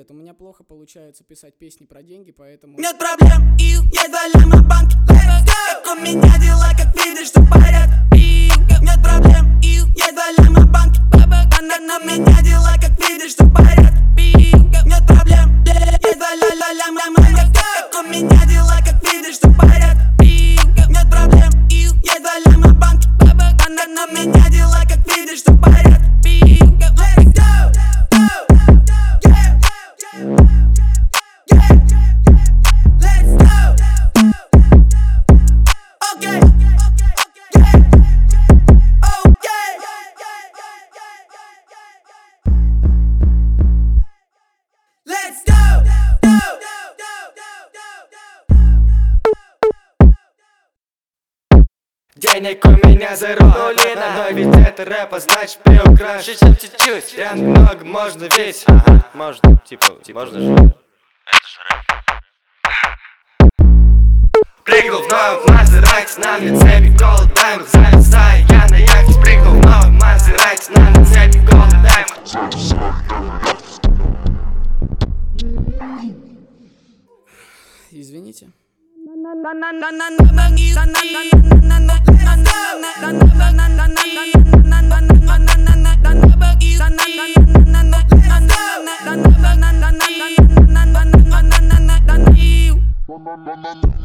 привет, у меня плохо получается писать песни про деньги, поэтому... Нет проблем, я залям на банке. Как у меня дела, как видишь, что порядок. Нет проблем, я залям на банке. На меня дела, как видишь, что порядок. Нет проблем, я залям на банке. Как у меня дела, как видишь, что порядок. Нет проблем, я залям на банке. На меня дела, как видишь, что порядок. Let's go! Let's go! Okay! Let's go! Денег у меня за рулина, но ведь это рэп, а значит приукрашен. Чем чуть-чуть, прям много можно ведь. Ага, можно, типа, можно же. Это же рэп. Прыгнул в новом Мазерати, на мне цепи голд даймов. Зависаю я на яхте, прыгнул в новом Мазерати, на мне цепи голд даймов. Извините. Let's go!